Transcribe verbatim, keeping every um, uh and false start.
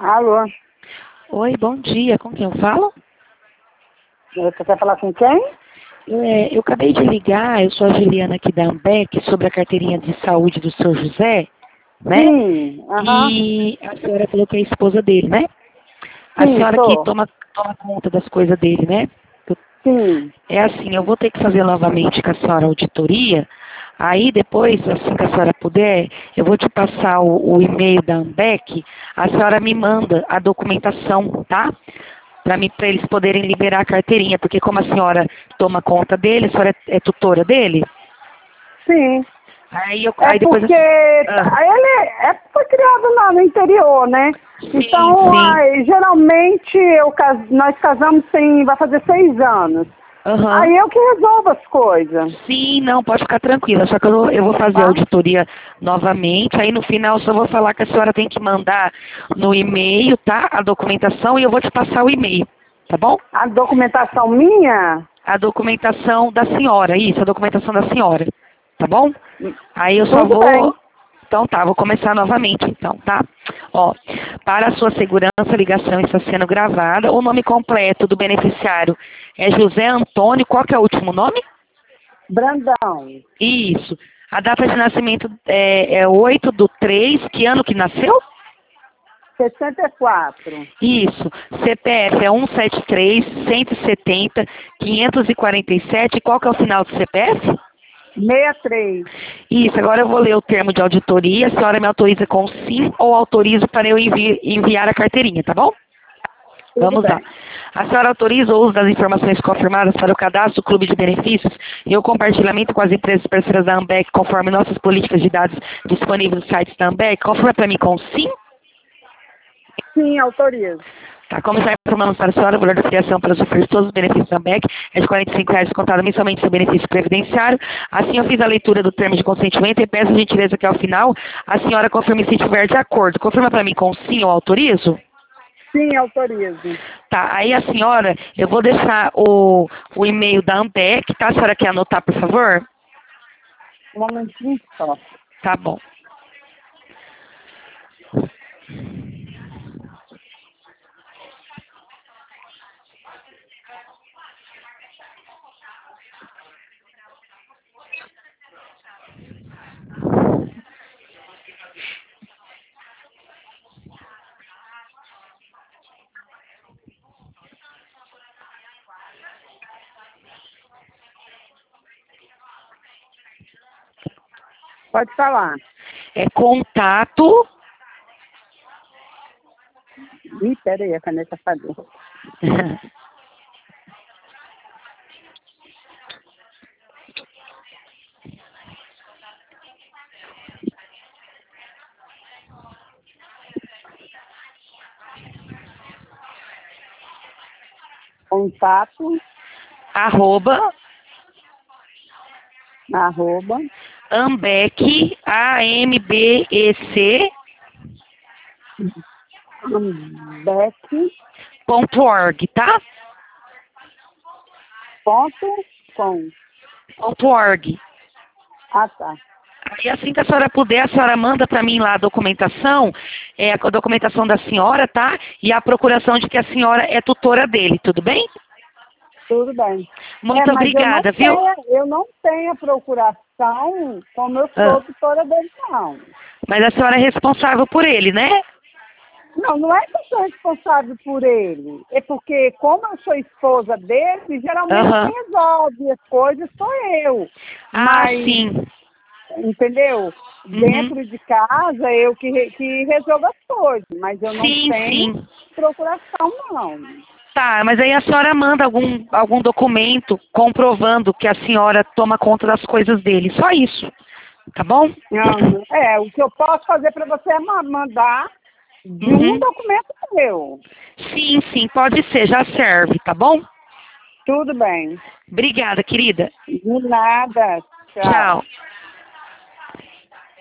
Alô? Oi, bom dia. Com quem eu falo? Você quer falar com quem? É, eu acabei de ligar, eu sou a Juliana aqui da Ambec, sobre a carteirinha de saúde do senhor José, né? Sim, aham. E a senhora falou que é a esposa dele, né? A Sim, senhora que sou. toma, toma conta das coisas dele, né? Eu- Sim. É assim, eu vou ter que fazer novamente com a senhora a auditoria. Aí depois, assim que a senhora puder, eu vou te passar o, o e-mail da Ambec, a senhora me manda a documentação, tá? Para mim, para eles poderem liberar a carteirinha, porque como a senhora toma conta dele, a senhora é, é tutora dele, Sim. aí, eu, É aí depois... porque Ah, tá- ele é, foi criado lá no interior, né? sim, Então, sim, aí, geralmente, eu, cas- nós casamos tem, vai fazer seis anos. aham. Aí eu que resolvo as coisas, Sim, não, pode ficar tranquila, só que eu, vou- eu vou fazer a tá? auditoria novamente, aí no final só vou falar que a senhora tem que mandar no e-mail, tá? A documentação e eu vou te passar o e-mail, tá bom? A documentação minha, A documentação da senhora, isso, a documentação da senhora, tá bom? Aí eu só tudo vou. bem. Então tá, vou começar novamente então, tá? Ó, para a sua segurança, a ligação está sendo gravada. O nome completo do beneficiário é José Antônio, qual que é o último nome? Brandão, Isso. A data de nascimento é, é oito do três, que ano que nasceu? sessenta e quatro, Isso. C P F é um sete três, cento e setenta, quinhentos e quarenta e sete. Qual que é o final do C P F? sessenta e três. Isso, agora eu vou ler o termo de auditoria. A senhora me autoriza com sim ou autorizo para eu envi enviar a carteirinha, tá bom? Tudo Vamos lá. bem. A senhora autoriza o uso das informações confirmadas para o cadastro do Clube de Benefícios e o compartilhamento com as empresas parceiras da Ambec conforme nossas políticas de dados disponíveis no site da Ambec? Confirma para mim com sim. Sim, autorizo. Tá, como já informamos para a senhora, o valor da filiação para sofrer todos os benefícios da AMBEC é de quarenta e cinco reais descontado mensalmente seu benefício previdenciário. Assim, eu fiz a leitura do termo de consentimento e peço a gentileza que ao final a senhora confirme se estiver de acordo. Confirma para mim com sim ou autorizo? Sim, autorizo. Tá, aí a senhora, eu vou deixar o, o e-mail da AMBEC, tá? A senhora quer anotar, por favor? Um momentinho só. Tá bom. Pode falar. É contato. Ih, peraí, a caneta falhou. Contato, arroba arroba, Ambec, A M B E C, ambec, ponto org, tá? ponto, com. Ponto .org. Ah, tá. Aí assim que a senhora puder, a senhora manda para mim lá a documentação, é, a documentação da senhora, tá? E a procuração de que a senhora é tutora dele, tudo bem? Tudo bem. É, Muito mas eu não obrigada, viu? tenho, eu não tenho a procuração como eu Ah, sou tutora dele, não. mas a senhora é responsável por ele, né? Não, não é que eu sou responsável por ele. É porque, como eu sou esposa dele, geralmente Aham. quem resolve as coisas sou eu. Ah, Mas, sim. entendeu? Uhum. Dentro de casa, eu que, re- que resolvo as coisas. Mas eu não Sim, tenho sim. procuração, não. Tá, mas aí a senhora manda algum, algum documento comprovando que a senhora toma conta das coisas dele. Só isso. Tá bom? Não, é, o que eu posso fazer para você é ma- mandar de um Uhum. documento meu. Sim, sim, pode ser, já serve, tá bom? Tudo bem. Obrigada, querida. De nada. Tchau. Tchau.